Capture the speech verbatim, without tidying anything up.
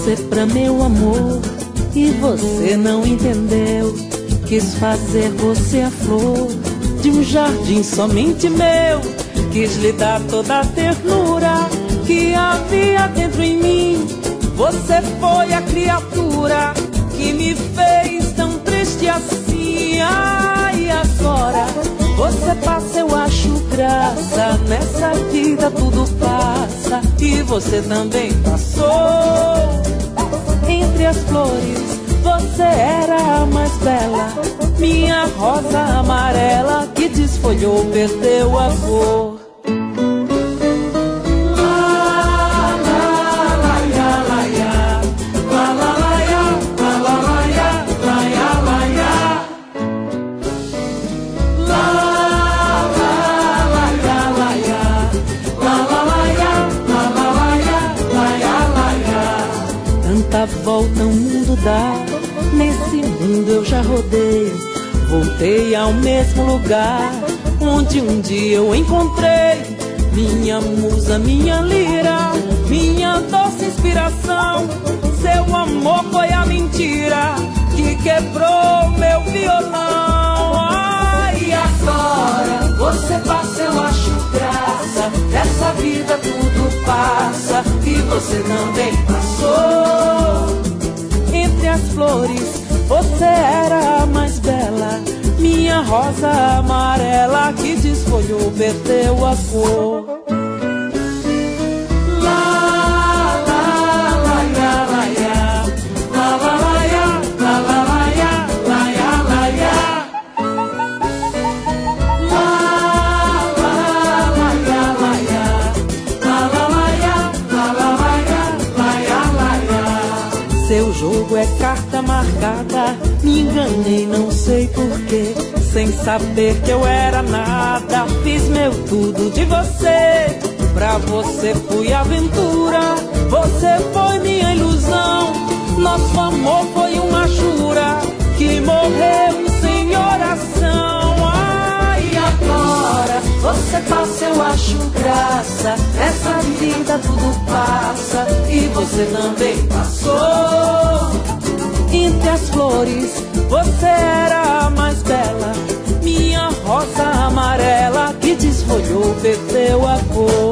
você pra meu amor e você não entendeu. Quis fazer você a flor de um jardim somente meu. Quis lhe dar toda a ternura que havia dentro em mim. Você foi a criatura que me fez tão triste assim. Ai, agora você passa, eu acho graça. Nessa vida tudo passa e você também passou. Entre as flores você era a mais bela, minha rosa amarela que desfolhou, perdeu a cor. Tanta volta o mundo dá, nesse mundo eu já rodei. Voltei ao mesmo lugar onde um dia eu encontrei minha musa, minha lira, minha doce inspiração. Seu amor foi a mentira que quebrou meu violão. Ai, agora você passa, eu acho graça. Essa vida tudo passa e você também passou. Entre as flores você era a mais bela, minha rosa amarela que desfolhou, perdeu a cor. Seu jogo é carta marcada, me enganei, não sei porquê. Sem saber que eu era nada, fiz meu tudo de você. Pra você fui aventura, você foi minha ilusão. Nosso amor foi uma jura que morreu sem oração. Ai, agora você passa, eu acho graça. Essa vida tudo passa e você também passou. Entre as flores você era a mais bela, minha rosa amarela que desfolhou, perdeu a cor.